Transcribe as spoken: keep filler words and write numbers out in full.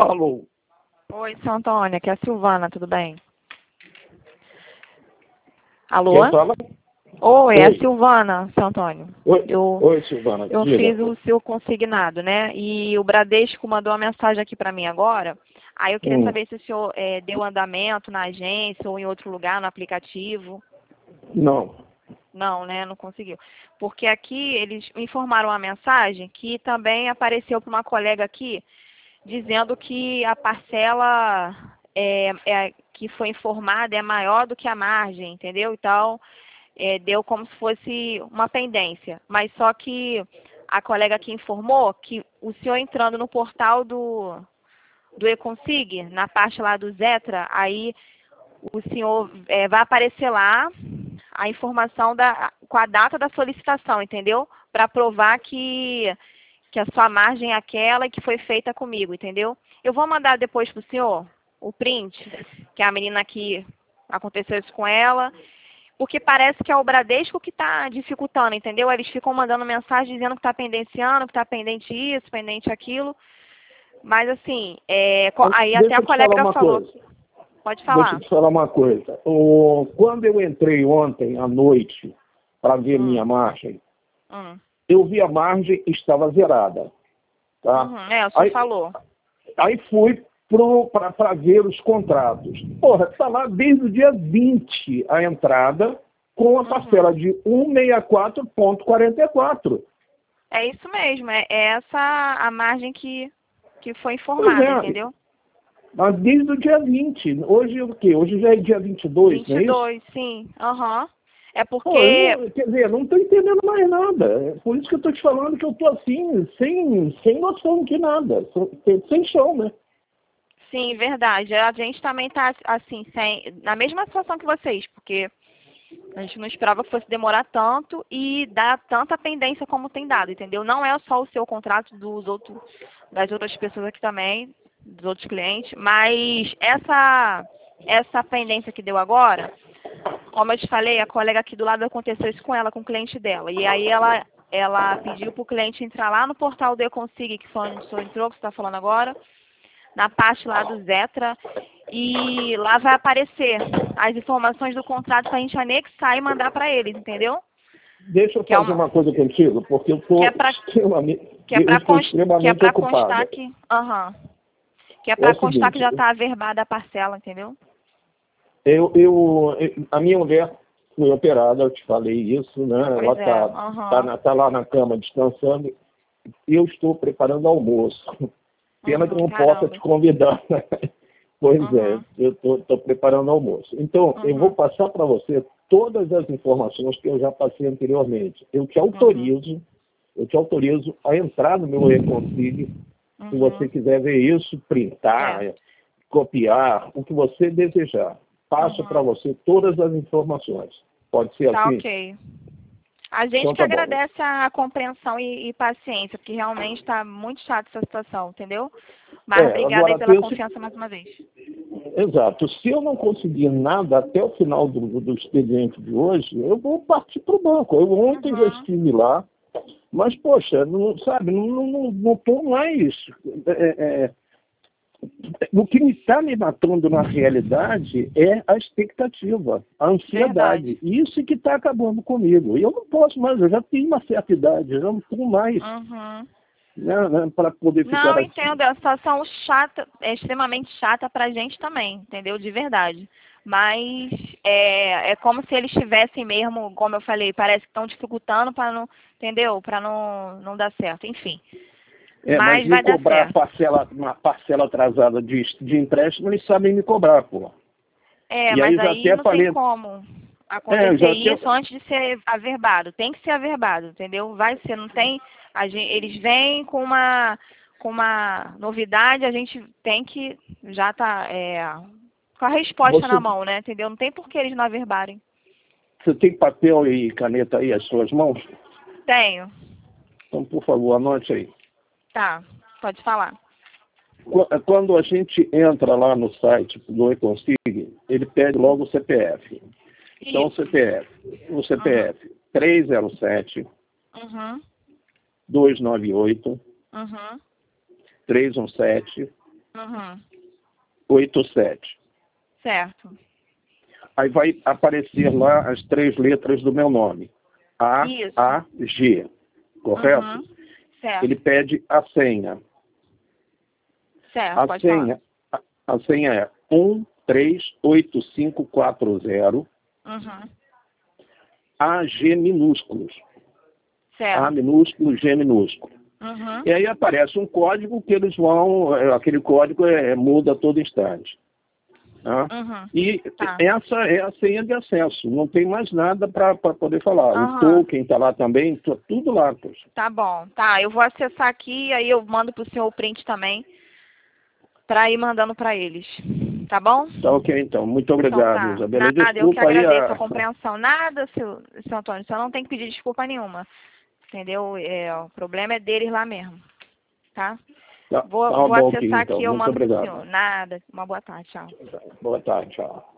Alô? Oi, seu Antônio, aqui é a Silvana, tudo bem? Alô? Quem fala? Oi, é a Oi. Silvana, seu Antônio. Oi, Eu, Oi Silvana. eu Diga. fiz o seu consignado, né? E o Bradesco mandou uma mensagem aqui para mim agora. Aí eu queria Hum. saber se o senhor é, deu andamento na agência ou em outro lugar, no aplicativo. Não. Não, né? Não conseguiu. Porque aqui eles me informaram uma mensagem que também apareceu para uma colega aqui, dizendo que a parcela é, é, que foi informada é maior do que a margem, entendeu? Então, é, deu como se fosse uma pendência. Mas só que a colega aqui informou que o senhor entrando no portal do, do Econsig, na parte lá do Zetra, aí o senhor é, vai aparecer lá a informação da, com a data da solicitação, entendeu? Para provar que, que a sua margem é aquela e que foi feita comigo, entendeu? Eu vou mandar depois para o senhor o print, que a menina aqui aconteceu isso com ela, porque parece que é o Bradesco que está dificultando, entendeu? Eles ficam mandando mensagem dizendo que está pendenciando, que está pendente isso, pendente aquilo. Mas assim, é, aí até Deixa a eu te falar colega uma falou. coisa. Pode Deixa eu falar. te falar uma coisa. O, quando eu entrei ontem à noite para ver Hum, minha margem, hum. eu vi a margem estava zerada. Tá? Uhum, é, o senhor Aí, falou. aí fui para ver os contratos. Porra, está lá desde o dia vinte a entrada com a parcela Uhum. de cento e sessenta e quatro vírgula quarenta e quatro. É isso mesmo, é, é essa a margem que, que foi Pois informada, é, entendeu? mas desde o dia vinte. Hoje é o quê? Hoje já é dia vinte e dois, vinte não e é isso? dois, sim. Aham. É Pô, eu porque, não, quer dizer, não estou entendendo mais nada. É por isso que eu estou te falando que eu estou assim, sem, sem noção de nada. Sem, sem chão, né? sim, verdade. A gente também tá assim, sem, na mesma situação que vocês, porque a gente não esperava que fosse demorar tanto e dar tanta pendência como tem dado, entendeu? Não é só o seu contrato dos outros, das outras pessoas aqui também, dos outros clientes, mas essa, essa pendência que deu agora, como eu te falei, a colega aqui do lado aconteceu isso com ela, com o cliente dela. E aí ela, ela pediu para o cliente entrar lá no portal do Econsig, que foi onde o senhor entrou, que você está falando agora, na parte lá do Zetra, e lá vai aparecer as informações do contrato para a gente anexar e mandar para eles, entendeu? Deixa eu Que é fazer uma, uma coisa contigo, porque eu que estou é para extremamente, que é eu para estou const, que é extremamente para ocupado. constar que, aham, que é É o para constar que seguinte, já está averbada a parcela, entendeu? eu, eu, a minha mulher foi operada, eu te falei isso, né? Ela Pois é, está tá aham, na- tá lá na cama descansando, e eu estou preparando almoço. Pena que eu uhum, não possa te caramba, convidar. Pois é, uhum, eu estou preparando almoço. Então, eu vou uhum, passar para você todas as informações que eu já passei anteriormente. Eu te uhum, autorizo, eu te autorizo a entrar no meu Reconsig, se você uhum, quiser ver isso, printar, certo, copiar, o que você desejar. Passo para uhum, você todas as informações. Pode ser tá assim? ok. A gente Então que tá bom. agradece a compreensão e, e paciência, porque realmente está muito chata essa situação, entendeu? Mas É, obrigada aí agora pela pense. confiança mais uma vez. Exato. Se eu não conseguir nada até o final do, do expediente de hoje, eu vou partir para o banco. Eu ontem já Uhum, estive lá, mas, poxa, não, sabe, não estou não, não tô mais. É, é, o que me está me matando na realidade é a expectativa, a verdade. ansiedade. Isso que está acabando comigo. E eu não posso mais, eu já tenho uma certa idade, eu já não estou mais, Uhum. né, né, para poder Não, ficar eu assim. entendo, é uma situação chata, é extremamente chata pra gente também, entendeu? De verdade. Mas é, é como se eles tivessem mesmo, como eu falei, parece que estão dificultando para não, entendeu? Para não, não dar certo, enfim. É, mas Mas me vai dar cobrar certo. parcela, uma parcela atrasada de, de empréstimo, eles sabem me cobrar, pô. É, E aí mas eu já aí até não tem falei, como é, eu acontecer já até, isso antes de ser averbado. Tem que ser averbado, entendeu? Vai ser, não tem. A gente, eles vêm com uma com uma novidade, a gente tem que já tá é, com a resposta na você, mão, né? Entendeu? Não tem por que eles não averbarem. você tem papel e caneta aí às suas mãos? Tenho. Então, por favor, anote aí. Tá, pode falar. Qu- Quando a gente entra lá no site do Econsig, ele pede logo o C P F. Então, o Isso. C P F, o Uhum. C P F três zero sete, Uhum. dois nove oito, Uhum. três um sete, Uhum. oitenta e sete. Certo. Aí vai aparecer lá as três letras do meu nome. A, Isso. A, G. Correto? Uhum. Certo. Ele pede a senha. Certo, A pode senha, a, a senha é um três oito cinco quatro zero falar. Uhum. A G minúsculos. Certo. A minúsculo, G minúsculo. Uhum. E aí aparece um código que eles vão, aquele código é, muda a todo instante. Tá? Uhum. E Tá. essa é a senha de acesso, não tem mais nada para poder falar. Uhum. O token está lá também, tá tudo lá. Poxa. Tá bom, tá. Eu vou acessar aqui, aí eu mando pro senhor o print também, para ir mandando para eles. Tá bom? Tá ok, então. Muito Então obrigado, tá. Isabela. Nada, eu que Desculpa aí agradeço a a... compreensão. Nada, seu, seu Antônio, você não tem que pedir desculpa nenhuma. Entendeu? É, o problema é deles lá mesmo. Tá? Tá, Vou, tá vou bom acessar aqui, então. aqui e eu Muito mando pro obrigado. senhor. Nada. Uma boa tarde, tchau. Boa tarde, tchau.